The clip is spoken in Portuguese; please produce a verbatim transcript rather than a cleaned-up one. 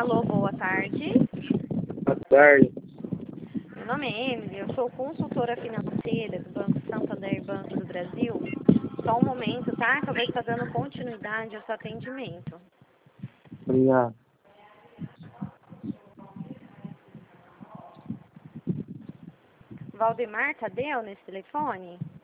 Alô, boa tarde. Boa tarde. Meu nome é Emily, eu sou consultora financeira do Banco Santander Banco do Brasil. Só um momento, tá? Que eu vou estar dando continuidade ao seu atendimento. Obrigado. Valdemar Tadeu nesse telefone?